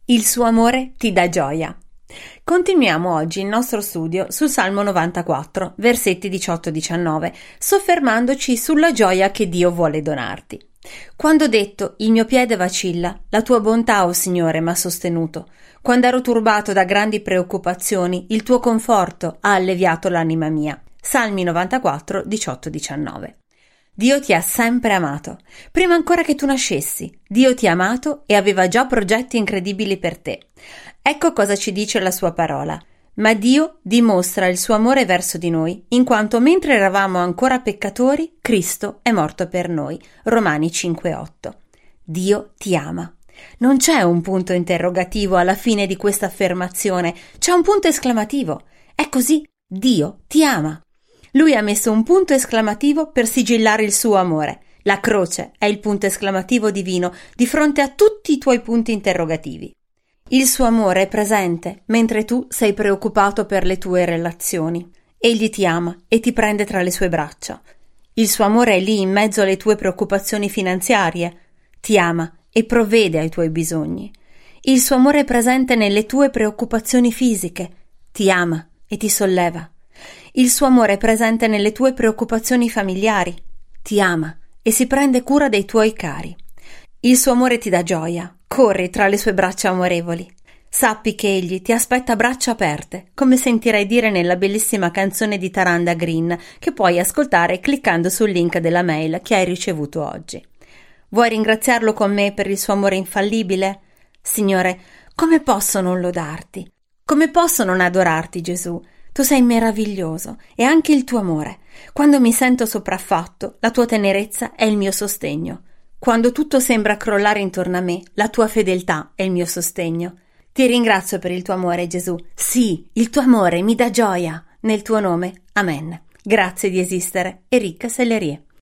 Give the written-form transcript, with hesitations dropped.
Il suo amore ti dà gioia. Continuiamo oggi il nostro studio sul Salmo 94, versetti 18-19, soffermandoci sulla gioia che Dio vuole donarti. Quando ho detto il mio piede vacilla, la tua bontà, o Signore, m'ha sostenuto. Quando ero turbato da grandi preoccupazioni, il tuo conforto ha alleviato l'anima mia. Salmi 94, 18-19. Dio ti ha sempre amato. Prima ancora che tu nascessi, Dio ti ha amato e aveva già progetti incredibili per te. Ecco cosa ci dice la sua parola. Ma Dio dimostra il suo amore verso di noi, in quanto mentre eravamo ancora peccatori, Cristo è morto per noi. Romani 5,8. Dio ti ama. Non c'è un punto interrogativo alla fine di questa affermazione, c'è un punto esclamativo. È così, Dio ti ama. Lui ha messo un punto esclamativo per sigillare il suo amore. La croce è il punto esclamativo divino di fronte a tutti i tuoi punti interrogativi. Il suo amore è presente mentre tu sei preoccupato per le tue relazioni. Egli ti ama e ti prende tra le sue braccia. Il suo amore è lì in mezzo alle tue preoccupazioni finanziarie. Ti ama e provvede ai tuoi bisogni. Il suo amore è presente nelle tue preoccupazioni fisiche. Ti ama e ti solleva. Il suo amore è presente nelle tue preoccupazioni familiari. Ti ama e si prende cura dei tuoi cari. Il suo amore ti dà gioia. Corri tra le sue braccia amorevoli. Sappi che egli ti aspetta a braccia aperte, come sentirai dire nella bellissima canzone di Taranda Green, che puoi ascoltare cliccando sul link della mail che hai ricevuto oggi. Vuoi ringraziarlo con me per il suo amore infallibile? Signore, come posso non lodarti? Come posso non adorarti, Gesù? Tu sei meraviglioso e anche il tuo amore. Quando mi sento sopraffatto, la tua tenerezza è il mio sostegno. Quando tutto sembra crollare intorno a me, la tua fedeltà è il mio sostegno. Ti ringrazio per il tuo amore, Gesù. Sì, il tuo amore mi dà gioia. Nel tuo nome, amen. Grazie di esistere. Enrica Sellerie.